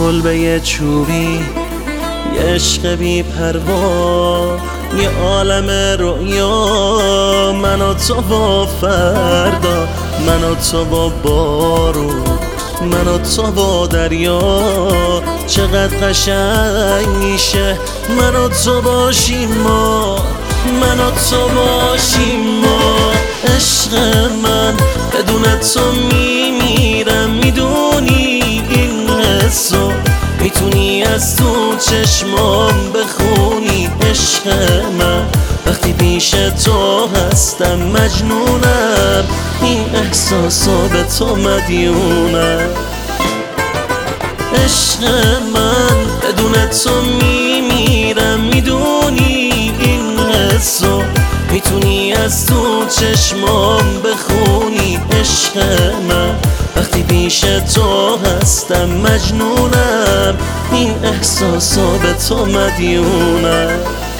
کلبه چوبی، یه عشق بی پروا، یه عالم رؤیا، من و تو با فردا، من و تو با بارون، من و تو با دریا. چقدر قشنگ میشه من و تو باشیم ما، من و تو باشیم ما. عشق من بدون تو میمیرم، میدونی این حسو، میتونی از تو چشمام بخونی. عشق من وقتی پیش تو هستم مجنونم، این احساسا به تو مدیونم. عشق من بدون تو میمیرم، میدونی این حسو، میتونی از تو چشمام بخونی. عشق من وقتی پیش تو هستم مجنونم، این احساسا به تو مدیونم.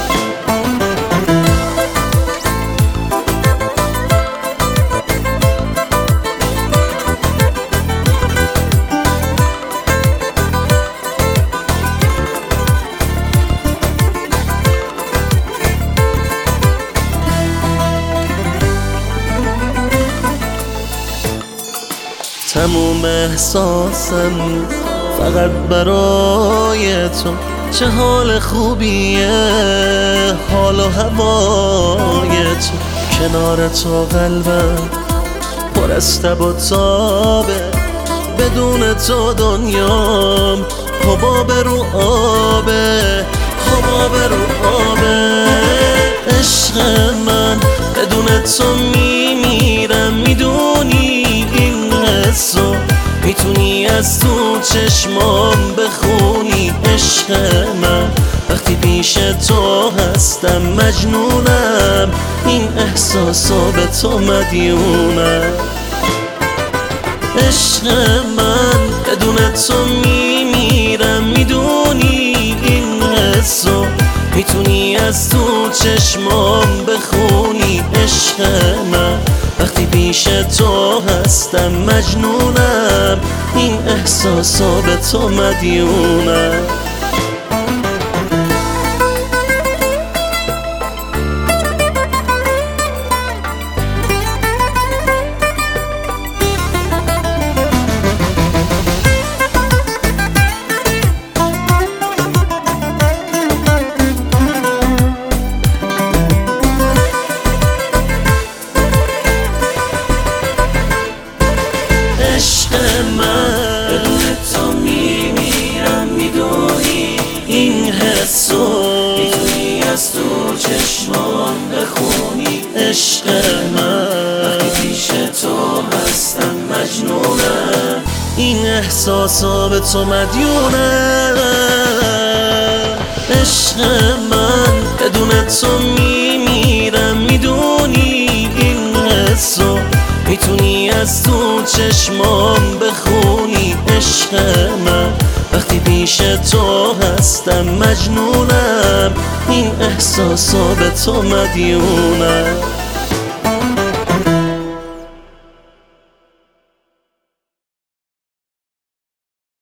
تموم احساسم فقط برای تو، چه حال خوبیه حال و هوای تو. کنار تو قلبم پر از تب و تابه، بدون تو دنیام حباب رو آبه، حباب رو آبه. عشق من بدون تو میمیرم، میدونی این حسو، میتونی از تو چشمام بخونی. عشق من وقتی پیش تو هستم مجنونم، این احساسا به تو مدیونم. عشق من بدون تو میمیرم، میدونی این حسو، میتونی از تو چشمام بخونی. عشق من وقتی پیش تو هستم مجنونم، این احساسا به تو مدیونم. عشق من بدون تو میمیرم، میدونی این حسو، میتونی از تو چشمان بخونی. عشق من وقتی پیش تو هستم مجنونم، این احساسا به تو مدیونم. عشق من بدون تو میمیرم، میدونی این حسو، میتونی از تو چشمام بخونی. عشق من وقتی پیش تو هستم مجنونم، این احساسا به تو مدیونم.